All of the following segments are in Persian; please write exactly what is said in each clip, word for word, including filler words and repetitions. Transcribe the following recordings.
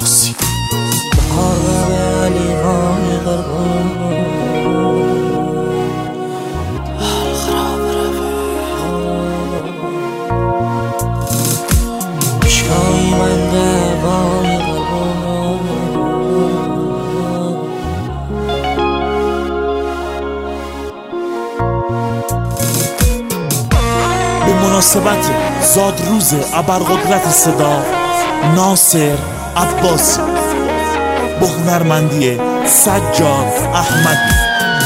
عباسی. به مناسبت زادروز ابرقدرت صدا ناصر عباسی با هنرمندی سجاد احمدی.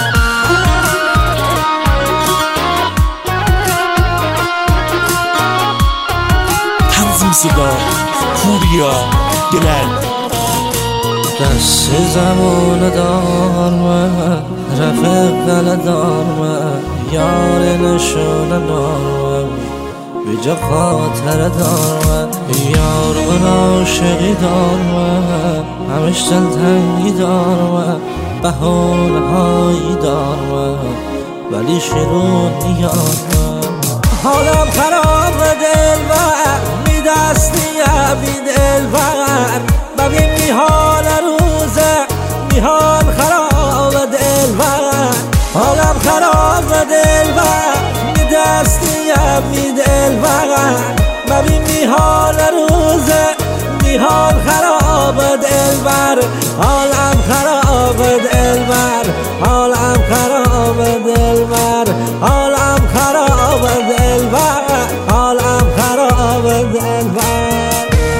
تنظیم صدا پوریا گلل. دست زمان دارم رفیق دل دارم یار نشون دارم بجا خاطر دارم یار من عاشقی دارم همش دلتنگی دارم بهانه هایی دارم ولی شروع نیارم. حالم خراب دلبر می دستیم بی دلبر ببین می حال روزه می حال خراب دلبر. حالم خراب دلبر می دستیم می دلبر ببین می حال روزه می حال خراب دلبر. حالم خراب دلبر حالم خراب دلبر حالم خراب دلبر حالم خراب دلبر.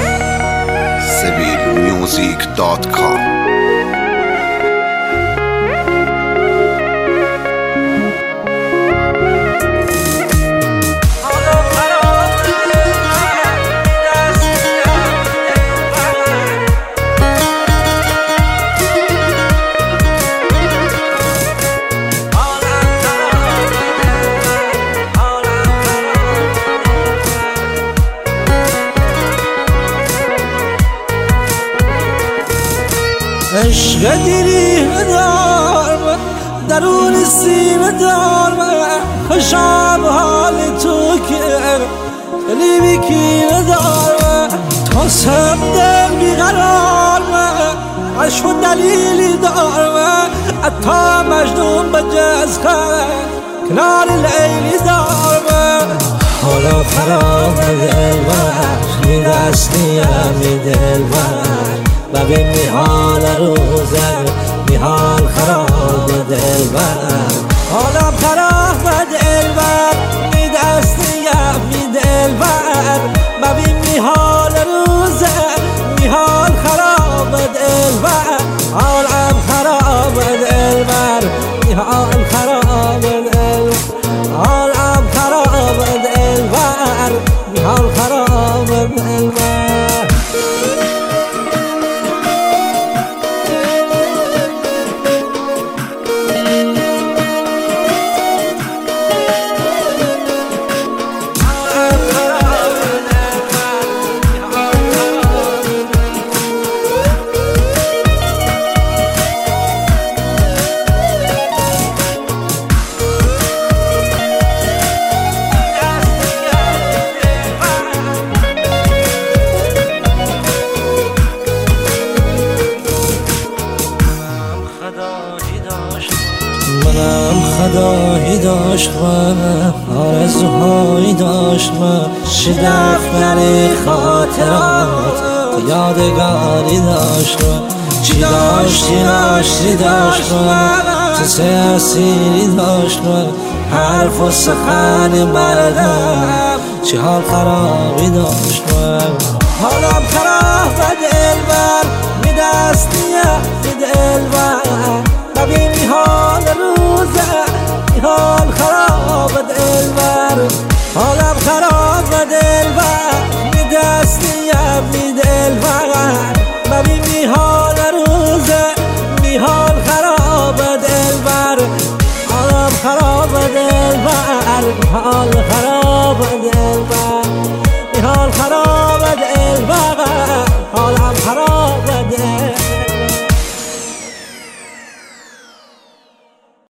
سبیل میوزیک دات کام. عشق دیرینه دارم درون سینه دارم خوشم حال تو که خیلی بیکینه دارم تا سم دل بیقرارم عشق و دلیلی دارم حتی مجنون به جزخه کنار لیلی دارم. حالا خراب دلبر می دستیم می دلبر ببین می حال روزه می حال خراب دلبر. حالم خراب دلبر می دستیم می دلبر ببین می حال روزه می حال خراب دلبر. حالم خراب دلبر می حال خراب دلبر حالم خراب دلبر می حال خراب دلبر. منم خدایی داشتم آرزوهایی داشتم چه دفتر خاطرات یادگاری داشتم چی داشتی داشتی داشتم چه سیاسی داشتم حرف و سخن بردم چه حال خرابی داشتم. حالم خراب دلبر می دستیم می دلبر ببین می حال